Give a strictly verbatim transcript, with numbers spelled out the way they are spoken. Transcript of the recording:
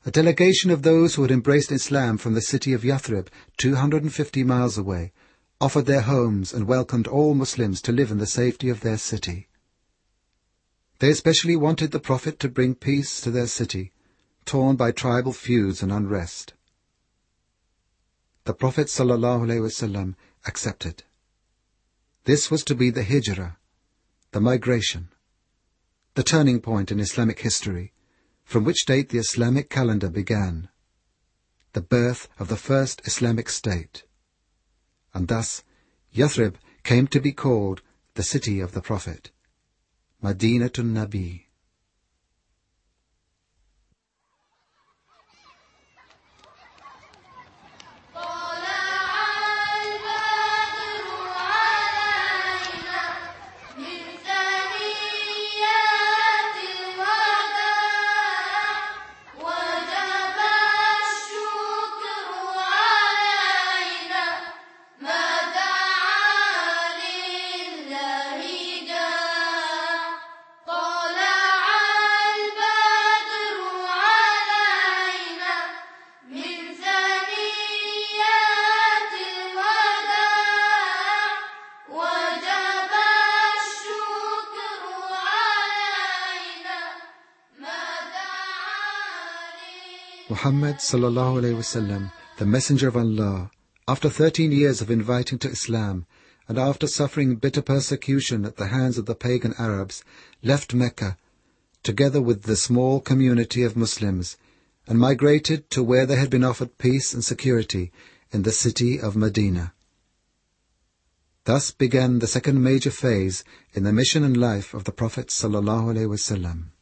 A delegation of those who had embraced Islam from the city of Yathrib, two hundred fifty miles away, offered their homes and welcomed all Muslims to live in the safety of their city. They especially wanted the Prophet to bring peace to their city, torn by tribal feuds and unrest. The Prophet ﷺ accepted. This was to be the hijrah, the migration, the turning point in Islamic history, from which date the Islamic calendar began, the birth of the first Islamic state. And thus Yathrib came to be called the city of the Prophet, Madinatun Nabi. Muhammad sallallahu alayhi wasallam, the Messenger of Allah, after thirteen years of inviting to Islam, and after suffering bitter persecution at the hands of the pagan Arabs, left Mecca, together with the small community of Muslims, and migrated to where they had been offered peace and security, in the city of Medina. Thus began the second major phase in the mission and life of the Prophet sallallahu alayhi wasallam.